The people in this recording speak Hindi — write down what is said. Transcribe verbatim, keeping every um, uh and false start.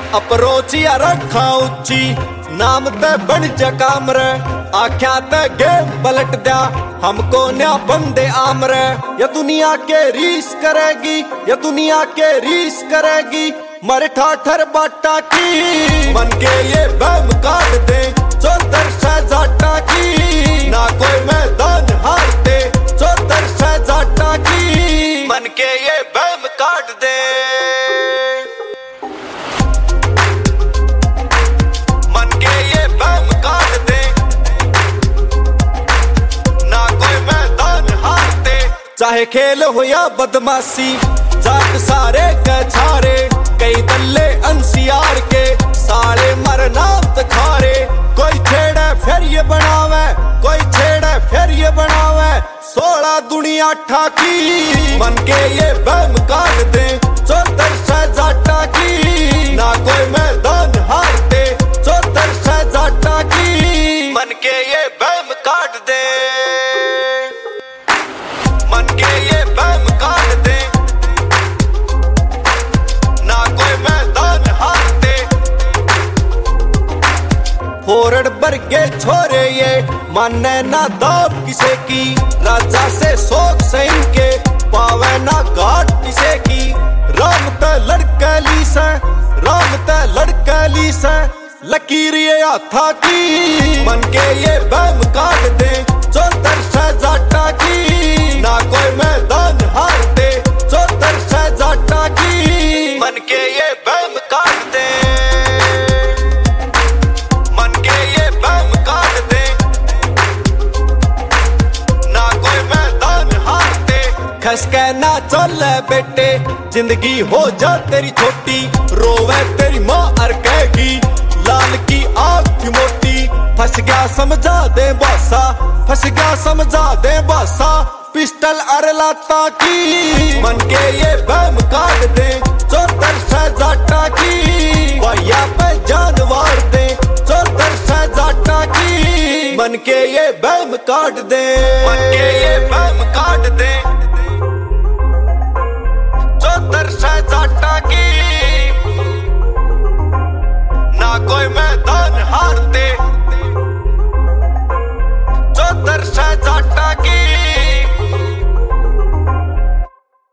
अप्रोच या रखा उच्ची नाम ते बन जा कामरे आख्या ते गेम पलट दिया हमको न्या बंदे आमरे। या दुनिया के रीस करेगी या दुनिया के रीस करेगी मर ठाठर बाटा की मन के ये बम काट दे चौधर शहजादा की ना कोई मैदान हारते चौधर शहजादा की मन के ये बम काट दे मन के ये बम काट दे ना कोई मैदान हारते। चाहे खेल हो या बदमाशी जाट सारे कछारे कई दल्ले अंसियार के साले मरना खारे। कोई छेड़े फिर ये बनावे कोई छेड़े फिर ये बनावे सोलह दुनिया ठाकी मन के ये बम काट दे चौधर शहजादा की ना कोई मैदान हारते चौधर शहजादा की मन के ये बम काट दे मन के ये बम काट दे ना कोई मैदान हारते। फोरड़ बरगे छोरे ये माने ना दाब किसे की राजा से शोक सही के पावे ना घाट किसे की राम ते लड़कली से राम ते लड़कली से लकीर ये हाथा की मन के ये बम काट दे चौधर शहजादा की ना कोई मैदान हारते चौधर शहजादा की मन के ये बम काट दे मन के ये बम काट दे ना कोई मैदान हारते। खस के ना चल बेटे जिंदगी हो जा तेरी छोटी रोवे तेरी माँ अर कहेगी लाल की आग थी मोटी। फंस गया समझा दे बासा फंस गया समझा दे बासा पिस्टल अरलाता की मन के ये बम काट दे चौधर शहजादा की भैया पे जानवर दे चौधर शहजादा की मन के ये बम काट दे।